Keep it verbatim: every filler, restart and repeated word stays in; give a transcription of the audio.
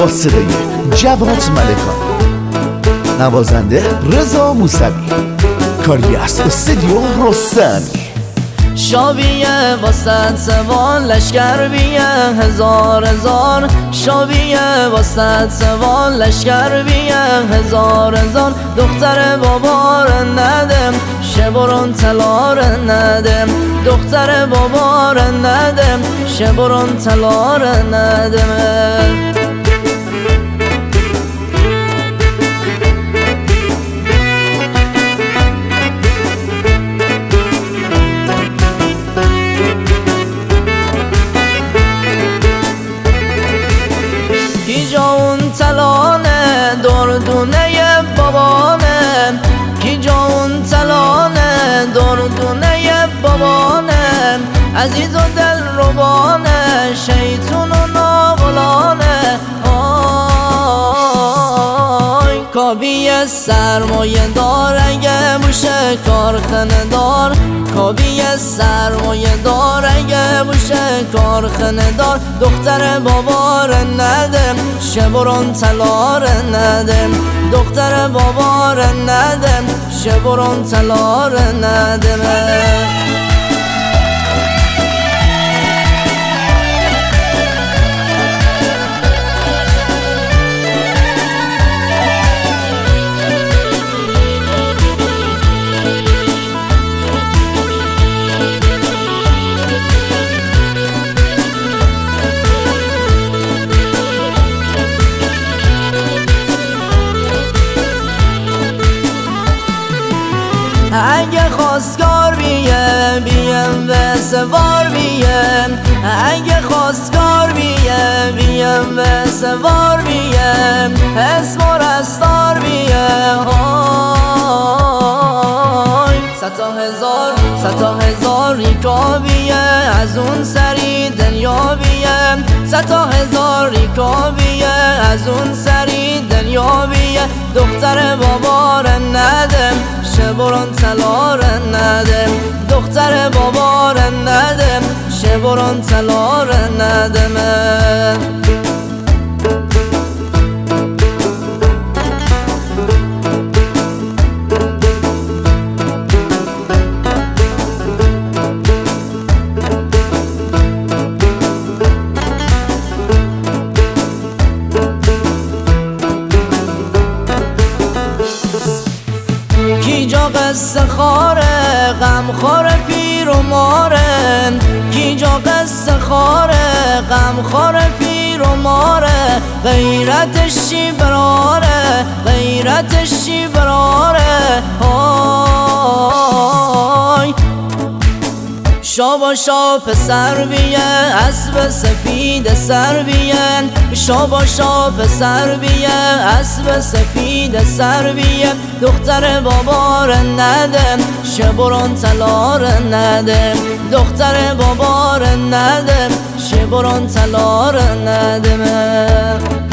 با صدای جواد ملکان، نوازنده رضا موسوی، کاری از استودیو رستمی. شابیه با صد سوار لشکر بیه هزار هزار، شابیه با صد سوار لشکر بیه هزار هزار. دختر بابار ندم شبرون تلار ندم، دختر بابار ندم شبرون تلار ندم. کی جا اون تلانه دردونه بابانه، کی جا اون تلانه دردونه بابانه. عزیز و دل ربانه شیطون و ناغلانه. آی کابی سرمایه دار اگه بوشه کارخانه دار، کابی سرمایه دار اگه بوشه کارخانه دار. دختر بابار ندم شبرون تلار ندم، دختر بابار ندم شبرون تلار ندم. اگه خواستگار بیه بیم و سوار بیم، اگه خواستگار بیه بیم و سوار بیم. اسم و رستار بیه های ستا هزار ستا هزار ریکا بیه از اون سری دنیا بیه، ستا هزار ریکا بیه از اون سری دنیا بیه. دختر بابار ندم شبرون تلار ندم، دختر بابار ندم شبرون تلار ندم. کی جا قصه خاره غم خاره پیر و ماره، کی جا قصه خاره غم خاره پیر و ماره. غیرتش چی براره غیرتش چی براره. آی شابا شا پسر بیه اسب سفید سر بیه، شابا شا پسر بیه اسب سفید سر بیه. دختر بابار ندم شبرون تلار ندم، دختر بابار ندم شبرون تلار ندم.